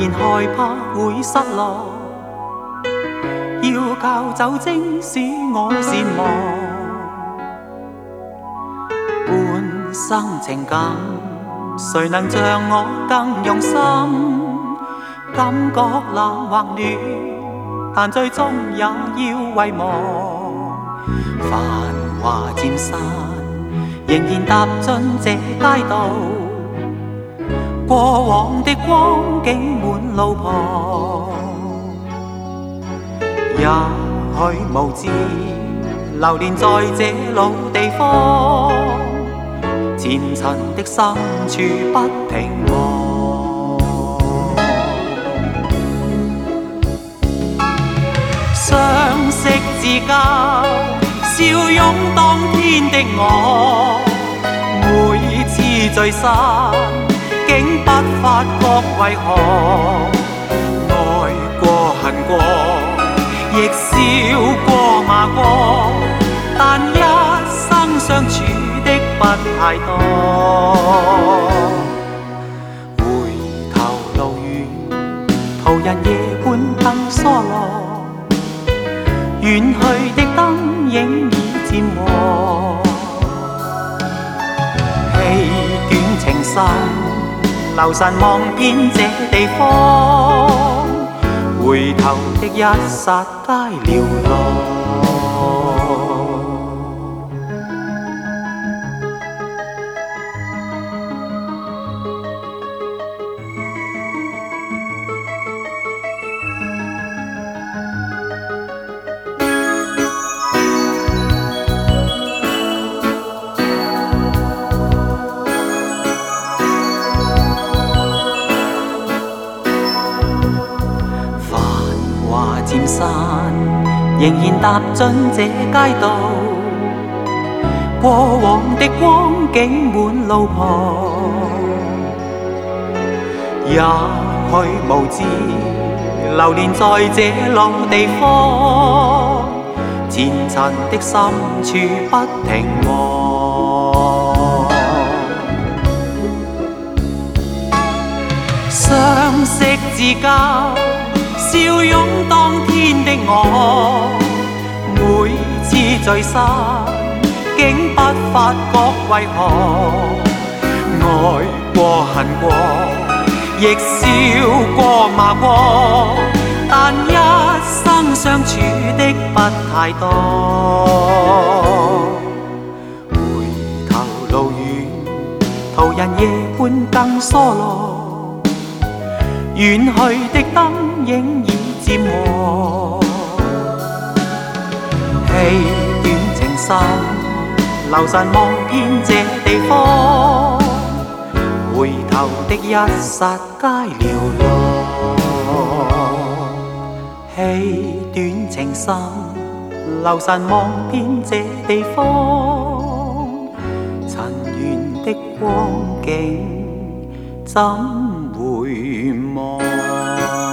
然害怕會失落，要靠酒精使我善忘。半生情感，誰能像我更用心？感覺冷或暖，但最終也要遺忘。繁華漸散，仍然踏進這街道，過往的光景滿路旁。也許無知流連在這老地方，前塵的深處不停望。相識至交，笑擁當天的我，每次聚散竟不發覺為何，愛過恨過，亦笑過罵過，但一生相處的不太多。回頭路遠，途人夜半更疏落，遠去的燈影已漸和，氣短情深，留神望遍這地方，回頭的一剎皆寥落。漸散，仍然踏進這街道，過往的光景滿路旁。也許無知流連在這老地方，前塵的深處不停望。相識至交，笑擁當天的我，每次聚散竟不發覺為何，愛過恨過，亦笑過罵過，但一生相處的不太多。回頭路遠，途人夜半更疏落，遠去的燈影已漸和，氣短情深，留神望遍這地方，回頭的一剎皆寥落。氣短情深，留神望遍這地方，塵緣的光景怎回望？